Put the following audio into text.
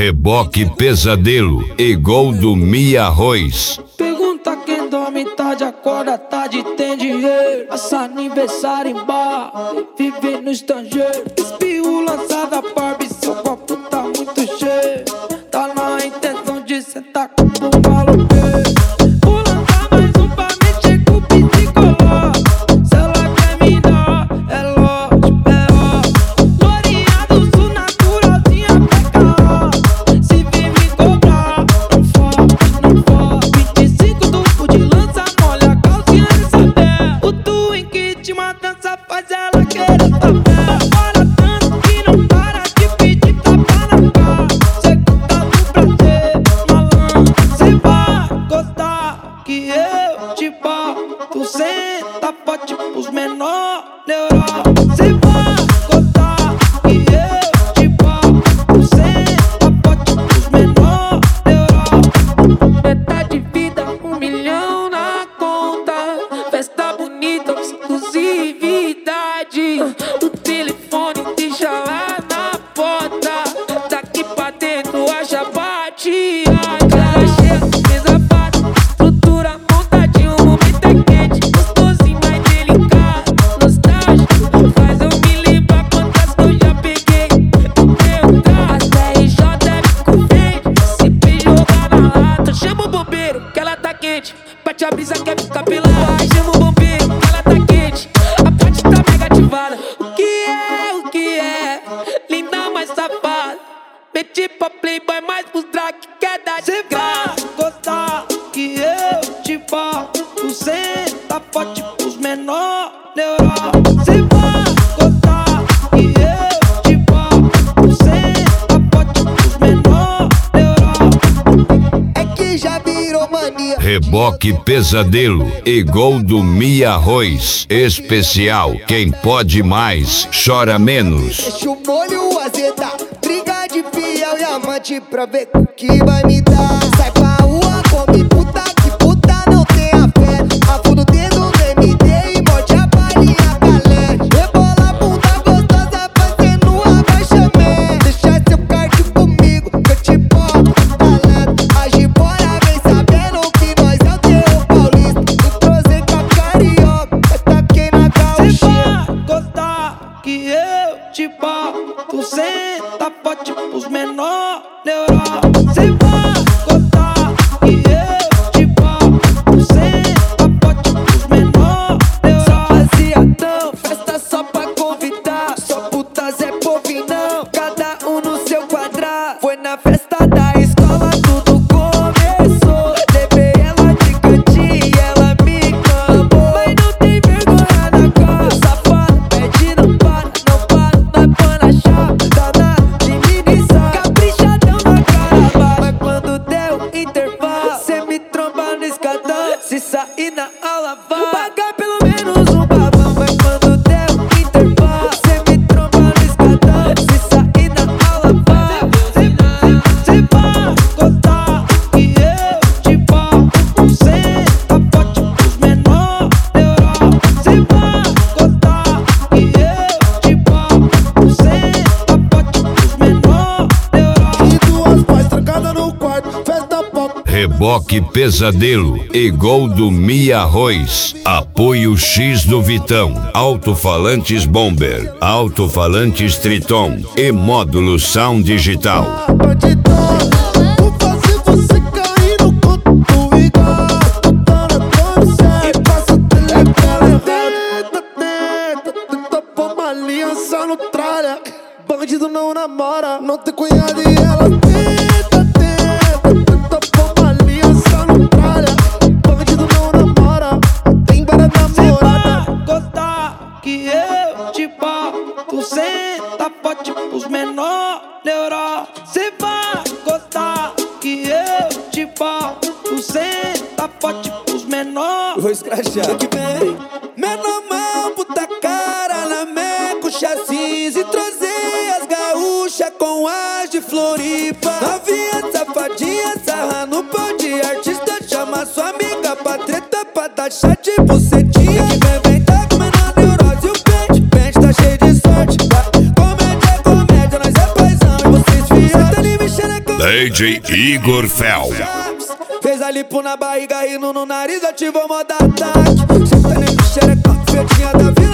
Reboque Pesadelo e Gol do Mi Arroz. Pergunta quem dorme tarde, acorda tarde, tem dinheiro. Passa aniversário em bar, vive no estrangeiro. Espirro lançada Barbie, seu copo tá muito cheio. Tá na intenção de sentar com o maloqueiro. Vou lançar mais um pra mexer com o psicoló. Se ela quer me dar, é lógico, é ó. Florinha do Sul, naturalzinha, PK. Se vir me cobrar, não fode, não fode. 25 duplo de lança, molha a calcinha de saber. O Twink de uma dança faz ela querer saber. Para tanto que não para de pedir tapa na cara. Cê gosta do prazer, malandro, cê vai gostar que eu te boto. Senta forte pros menor neural. Cê vai gostar que eu te boto. Senta forte pros menor neural. Metade de vida, 1 milhão na conta. Festa bonita, exclusividade. Do telefone deixa lá na porta. Daqui pra dentro haja bate. Cara cheia, mesa farta, estrutura montadinho. O momento é quente, gostosinho, mais delicado. Nostálgico, faz eu me lembrar quantas que eu já peguei. As RJ fico verde, se beijo jogar na lata. Chama o bombeiro, que ela tá quente. Bate a brisa, quer ficar pelada. Chama o bombeiro, que ela tá quente. A parte tá mega ativada. O que é? Linda, mais safada. Meti pra playboy, mais pros drag que quer dar de graça. Cê vai gostar que eu te boto. Senta forte pros menor neural. Cê vai gostar que eu te boto. Senta forte pros menor neural. É que já virou mania. Reboque Pesadelo e Gol do Mi Arroz. Especial, quem pode mais, chora menos. Deixa o molho azedar. Briga de fiel e amante pra ver o que vai me dar. Sai pra rua, come puta, que puta não tem a fé. Afunda o dedo no MD e morde a balinha galera. Rebola a bunda gostosa, fazendo abaixamento. Deixa seu card comigo, que eu te boto talento. Age bora, vem sabendo que nós é o teu paulista. Entrosei com a carioca, eu taquei na Cê gauchinha. vai gostar que eu te boto. Senta forte pros menor neural. Cê vai gostar que eu te boto. Senta forte pros menor neural. Rapaziadão, festa só pra convidar. Só putas é povinão, cada um no seu quadrado. Foi na festa da escola, tudo começou. Levei ela de cantinho e ela me cambou. Mas não tem vergonha na cara, safado, pede não para, não para. Nós põe na chave, danado de minição. Caprichadão na cara, mas quando deu intervalo, cê me tromba no escadão. Se sair na aula, vai pagar pelo menos um babão. Mas quando deu intervalo, cê me tromba no escadão. Se sair na aula, vai. Cê vai gostar que eu te boto. Senta forte pros menor neural. Cê vai gostar que eu te boto. Senta forte pros menor neural. E duas pais trancadas no quarto, festa pop. Reboque Pesadelo e Gol do Mi Arroz. Apoio X do Vitão. Alto-falantes Bomber. Alto-falantes Triton. E módulo Sound Digital. Bandidão, vou fazer você cair no conto do igual. Botando a no céu e passa o telefone. Tenta pôr uma aliança no tralha. Bandido não namora, não tem cunhado e ela tenta pôr uma aliança no tralha. Bandido não namora, tem para Cê namorada. vai gostar que eu te boto. Senta forte pros menor neural. Cê vai gostar que eu te boto. Senta forte pros menor. Vou escrachar. Que vem, menor mão, puta cara, na meco, chassis e trozei as gaúchas com as de Floripa. Novinha, safadinha, sarra no pau de artista. Chama sua amiga pra treta, pra dar chá de bucetinha. Que vem, tá comendo a neurose e o pente tá cheio de sorte. Comédia, nós é paizão e vocês fiam. Tá ali mexendo com DJ Igor Fel. Fez a lipo na barriga, rindo no nariz, ativou modo ataque. Senta nem xereca, feitinha da vida.